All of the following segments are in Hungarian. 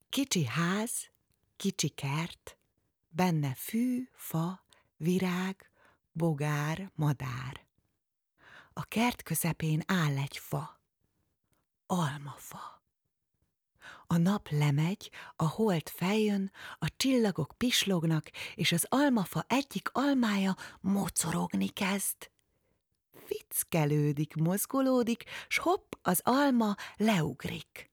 Kicsi ház, kicsi kert, benne fű, fa, virág, bogár, madár. A kert közepén áll egy fa, almafa. A nap lemegy, a hold feljön, a csillagok pislognak, és az almafa egyik almája mocorogni kezd. Viccelődik, mozgolódik, s hopp, az alma leugrik.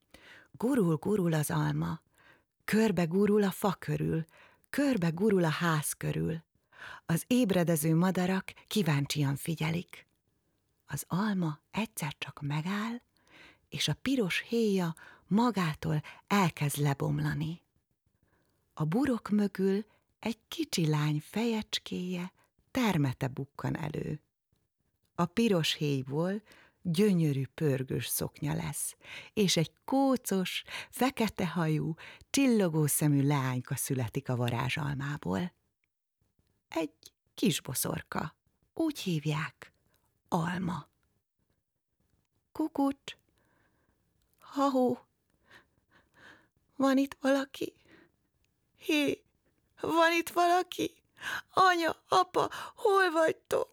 Gurul az alma, körbe gurul a fa körül, körbe gurul a ház körül. Az ébredező madarak kíváncsian figyelik. Az alma egyszer csak megáll, és a piros héja magától elkezd lebomlani. A burok mögül egy kicsi lány fejecskéje, termete bukkan elő. A piros héjból gyönyörű pörgős szoknya lesz, és egy kócos, fekete hajú, csillogó szemű leányka születik a varázsalmából. Egy kis boszorka, úgy hívják, Alma. Kukucs, ha-hó, van itt valaki? Hé, van itt valaki? Anya, apa, hol vagytok?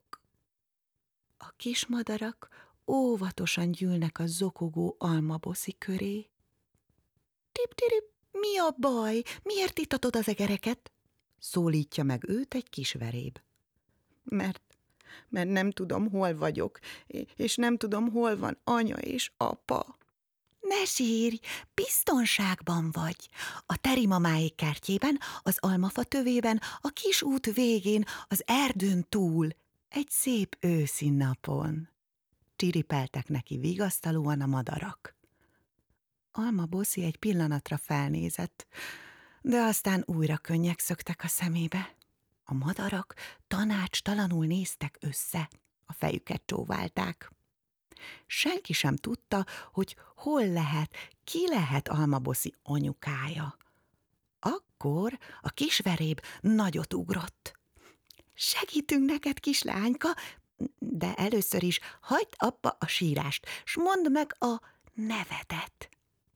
A kis madarak óvatosan gyűlnek a zokogó almaboszi köré. Tip-tirip, mi a baj? Miért itatod az egereket? Szólítja meg őt egy kis veréb. Mert nem tudom, hol vagyok, és nem tudom, hol van anya és apa. Ne sírj, biztonságban vagy. A terimamáék kertjében, az almafa tövében, a kis út végén, az erdőn túl, egy szép őszi napon. Csiripeltek neki vigasztalóan a madarak. Alma Boszi egy pillanatra felnézett, de aztán újra könnyek szöktek a szemébe. A madarak tanácstalanul néztek össze, a fejüket csóválták. Senki sem tudta, hogy hol lehet, ki lehet Alma Boszi anyukája. Akkor a kisveréb nagyot ugrott. Segítünk neked, kislányka, de először is hagyd abba a sírást, s mondd meg a nevedet.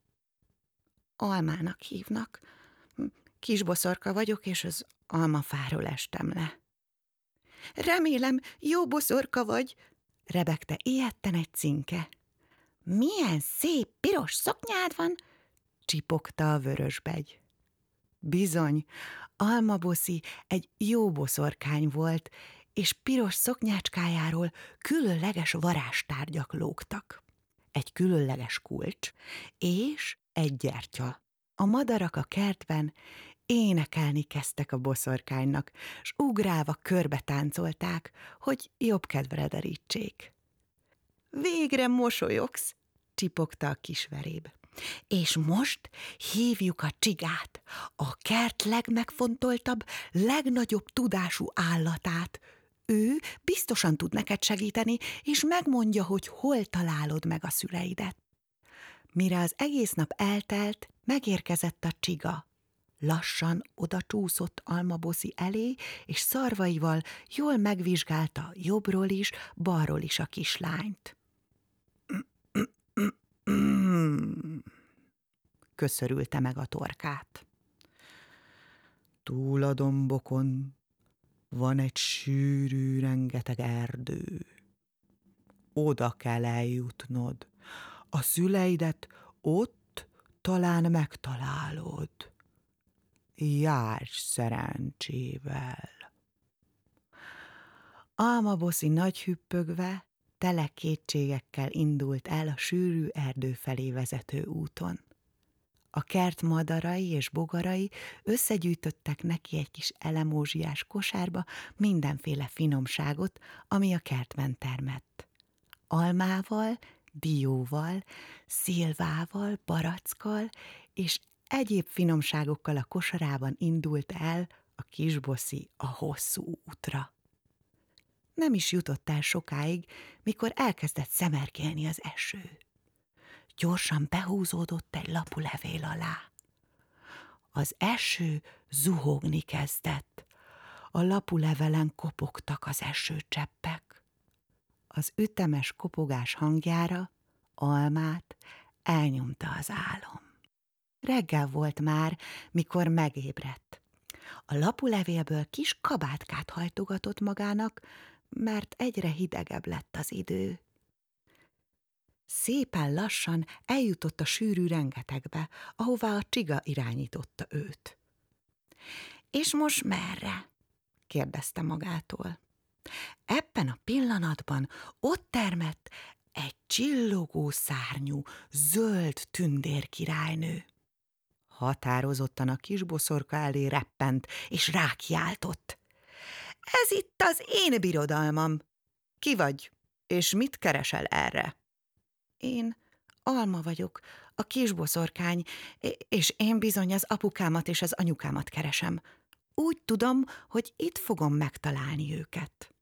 Almának hívnak. Kisboszorka vagyok, és az almafáról estem le. Remélem, jó boszorka vagy, rebegte ijedten egy cinke. Milyen szép piros szoknyád van, csipogta a vörösbegy. Bizony, Alma Boszi egy jó boszorkány volt, és piros szoknyácskájáról különleges varázstárgyak lógtak. Egy különleges kulcs és egy gyertya. A madarak a kertben énekelni kezdtek a boszorkánynak, s ugrálva körbe táncolták, hogy jobb kedvre derítsék. Végre mosolyogsz, csipogta a kisveréb. És most hívjuk a csigát, a kert legmegfontoltabb, legnagyobb tudású állatát. Ő biztosan tud neked segíteni, és megmondja, hogy hol találod meg a szüleidet. Mire az egész nap eltelt, megérkezett a csiga. Lassan oda csúszott Alma Boszi elé, és szarvaival jól megvizsgálta jobbról is, balról is a kislányt. Köszörülte meg a torkát. Túl a dombokon van egy sűrű, rengeteg erdő. Oda kell eljutnod. A szüleidet ott talán megtalálod. Járj szerencsével! Alma Boszi nagy hüppögve, tele kétségekkel indult el a sűrű erdő felé vezető úton. A kert madarai és bogarai összegyűjtöttek neki egy kis elemózsiás kosárba mindenféle finomságot, ami a kertben termett. Almával, dióval, szilvával, barackkal és egyéb finomságokkal a kosarában indult el a kis Boszi a hosszú útra. Nem is jutott el sokáig, mikor elkezdett szemergélni az eső. Gyorsan behúzódott egy lapulevél alá. Az eső zuhogni kezdett. A lapulevelen kopogtak az esőcseppek. Az ütemes kopogás hangjára Almát elnyomta az álom. Reggel volt már, mikor megébredt. A lapulevélből kis kabátkát hajtogatott magának, mert egyre hidegebb lett az idő. Szépen lassan eljutott a sűrű rengetegbe, ahová a csiga irányította őt. És most merre? Kérdezte magától. Ebben a pillanatban ott termett egy csillogó szárnyú, zöld tündérkirálynő. Határozottan a kisboszorka elé reppent, és rákiáltott. Ez itt az én birodalmam. Ki vagy, és mit keresel erre? Én Alma vagyok, a kisboszorkány, és én bizony az apukámat és az anyukámat keresem. Úgy tudom, hogy itt fogom megtalálni őket.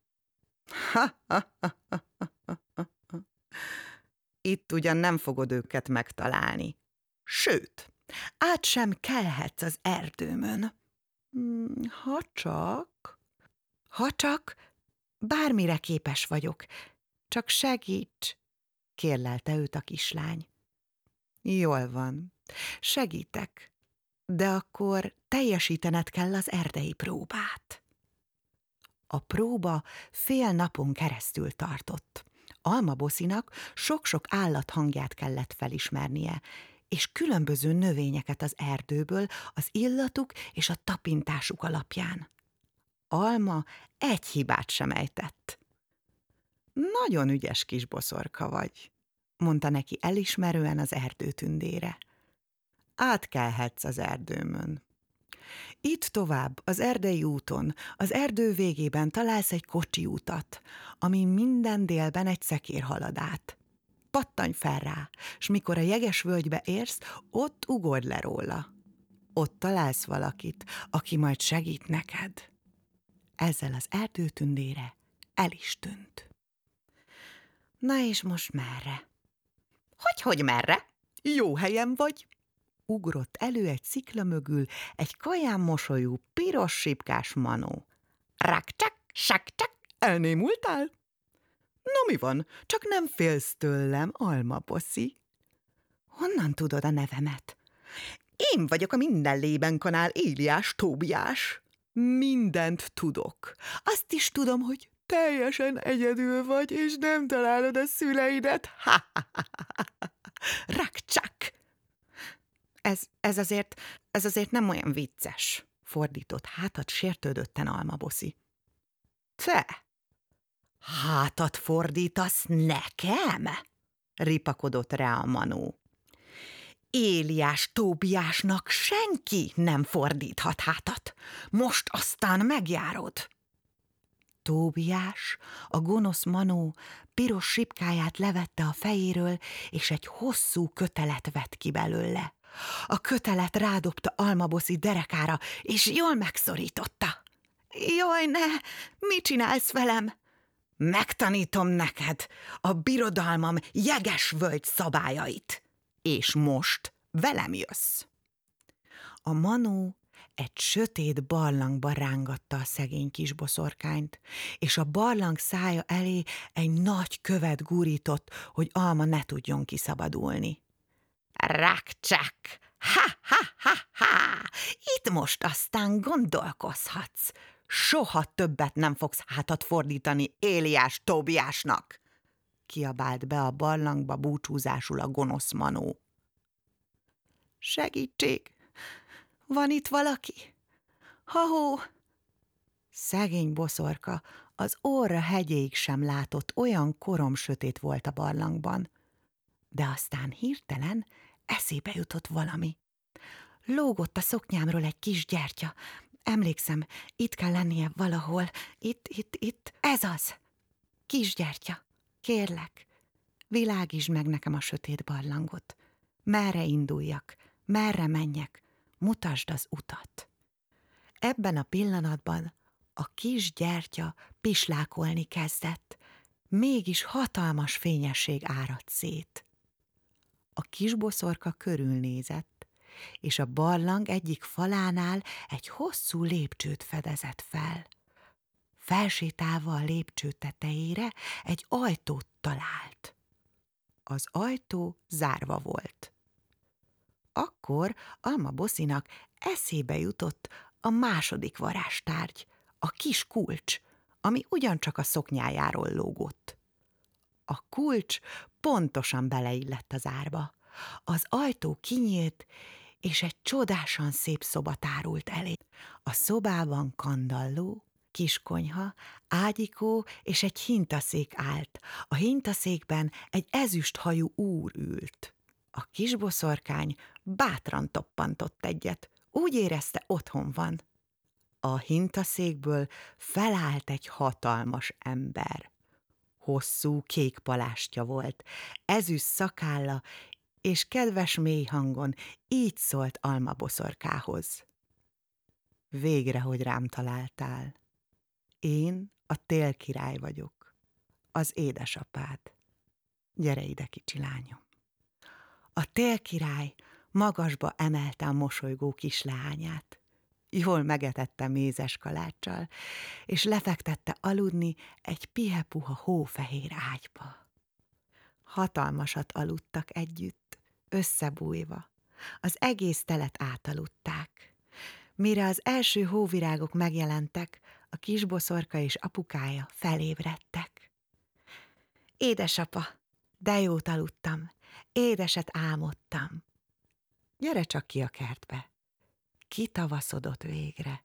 Itt ugyan nem fogod őket megtalálni. Sőt, át sem kelhetsz az erdőmön. Ha csak, bármire képes vagyok. Csak segíts, kérlelte őt a kislány. Jól van, segítek, de akkor teljesítened kell az erdei próbát. A próba fél napon keresztül tartott. Alma Bossinak sok-sok állat hangját kellett felismernie, és különböző növényeket az erdőből az illatuk és a tapintásuk alapján. Alma egy hibát sem ejtett. Nagyon ügyes kis boszorka vagy, mondta neki elismerően az erdőtündére. Átkelhetsz az erdőmön. Itt tovább, az erdei úton, az erdő végében találsz egy kocsiutat, ami minden délben egy szekér halad át. Pattanj fel rá, s mikor a jeges völgybe érsz, ott ugorj le róla. Ott találsz valakit, aki majd segít neked. Ezzel az erdőtündére el is tűnt. Na és most merre? Hogy merre? Jó helyen vagy. Ugrott elő egy szikla mögül egy kaján mosolyú, piros sipkás manó. Rak-csak, sak-csak, elnémultál? No mi van, csak nem félsz tőlem, Alma Bossi? Honnan tudod a nevemet? Én vagyok a minden lében kanál Éliás Tóbiás. Mindent tudok. Azt is tudom, hogy teljesen egyedül vagy, és nem találod a szüleidet. Rak-csak! Ez azért nem olyan vicces, fordított hátat sértődötten Alma Bossi. Te? Hátat fordítasz nekem? Ripakodott rá a manó. Éliás Tóbiásnak senki nem fordíthat hátat. Most aztán megjárod. Tóbiás, a gonosz manó piros sipkáját levette a fejéről, és egy hosszú kötelet vett ki belőle. A kötelet rádobta Alma Bossi derekára, és jól megszorította. Jaj, ne! Mit csinálsz velem? Megtanítom neked a birodalmam jeges völgy szabályait. És most velem jössz. A manó egy sötét barlangba rángatta a szegény kis boszorkányt, és a barlang szája elé egy nagy követ gurított, hogy Alma ne tudjon kiszabadulni. Rak-csak! Ha! Itt most aztán gondolkozhatsz. Soha többet nem fogsz hátat fordítani Éliás Tóbiásnak! Kiabált be a barlangba búcsúzásul a gonosz manó. Segítség! Van itt valaki? Ha-hó! Szegény boszorka az orra hegyéig sem látott, olyan koromsötét volt a barlangban. De aztán hirtelen eszébe jutott valami. Lógott a szoknyámról egy kis gyertya. Emlékszem, itt kell lennie valahol. Itt. Ez az! Kis gyertya, kérlek, világítsd meg nekem a sötét barlangot. Merre induljak, merre menjek, mutasd az utat. Ebben a pillanatban a kis gyertya pislákolni kezdett, mégis hatalmas fényesség áradt szét. A kis boszorka körülnézett, és a barlang egyik falánál egy hosszú lépcsőt fedezett fel. Felsétálva a lépcső tetejére egy ajtót talált. Az ajtó zárva volt. akkor Alma Bosszinak eszébe jutott a második varázstárgy, a kis kulcs, ami ugyancsak a szoknyájáról lógott. A kulcs pontosan beleillett az árba. Az ajtó kinyílt, és egy csodásan szép szoba tárult elé. A szobában kandalló, kiskonyha, ágyikó és egy hintaszék állt. A hintaszékben egy ezüsthajú úr ült. A kisboszorkány bátran toppantott egyet. Úgy érezte, otthon van. A hintaszékből felállt egy hatalmas ember. Hosszú kék palástja volt, ezüst szakálla, és kedves mély hangon így szólt Alma boszorkához. Végre, hogy rám találtál. Én a télkirály vagyok, az édesapád. Gyere ide, kicsi lányom. A télkirály magasba emelte a mosolygó kisleányát. Jól megetette mézes kaláccsal, és lefektette aludni egy pihepuha hófehér ágyba. Hatalmasat aludtak együtt, összebújva. Az egész telet átaludták. Mire az első hóvirágok megjelentek, a kisboszorka és apukája felébredtek. Édesapa, de jót aludtam, édeset álmodtam. Gyere csak ki a kertbe. Kitavaszodott végre.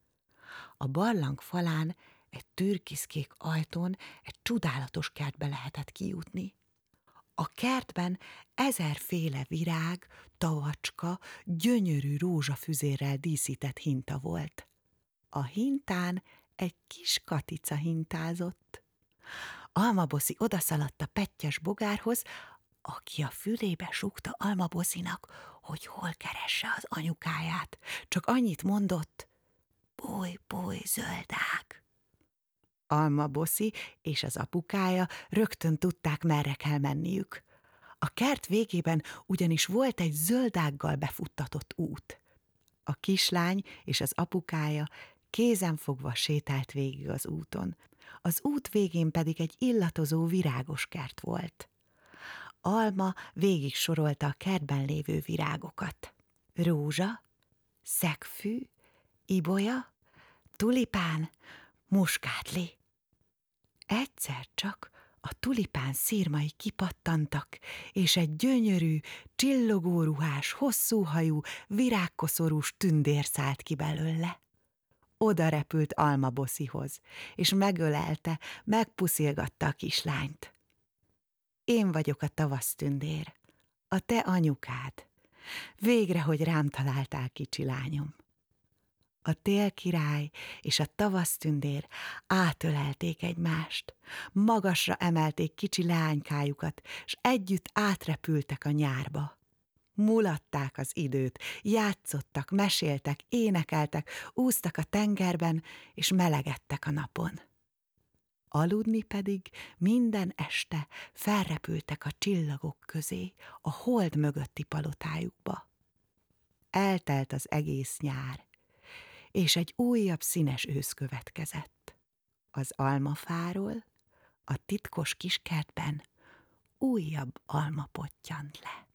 A barlang falán egy türkiszkék ajtón egy csodálatos kertbe lehetett kijutni. A kertben 1000-féle virág, tavacska, gyönyörű rózsafüzérrel díszített hinta volt. A hintán egy kis katica hintázott. Alma Bosszi odaszaladt a pettyes bogárhoz, aki a fülébe súgta Alma Bosszinak, hogy hol keresse az anyukáját. Csak annyit mondott: búj, búj, zöldák. Alma Bosszi és az apukája rögtön tudták, merre kell menniük. A kert végében ugyanis volt egy zöldággal befuttatott út. A kislány és az apukája kézenfogva sétált végig az úton. Az út végén pedig egy illatozó virágos kert volt. Alma végig sorolta a kertben lévő virágokat. Rózsa, szegfű, ibolya, tulipán, muskátli. Egyszer csak a tulipán szírmai kipattantak, és egy gyönyörű, csillogóruhás, hosszúhajú, virágkoszorús tündér szállt ki belőle. Oda repült Alma Bosszihoz, és megölelte, megpuszilgatta a kislányt. Én vagyok a tavasztündér, a te anyukád. Végre, hogy rám találtál, kicsi lányom. A télkirály és a tavasztündér átölelték egymást, magasra emelték kicsi leánykájukat, s együtt átrepültek a nyárba. Mulatták az időt, játszottak, meséltek, énekeltek, úsztak a tengerben, és melegedtek a napon. Aludni pedig minden este felrepültek a csillagok közé, a hold mögötti palotájukba. Eltelt az egész nyár, és egy újabb színes ősz következett. Az almafáról, a titkos kiskertben újabb alma pottyant le.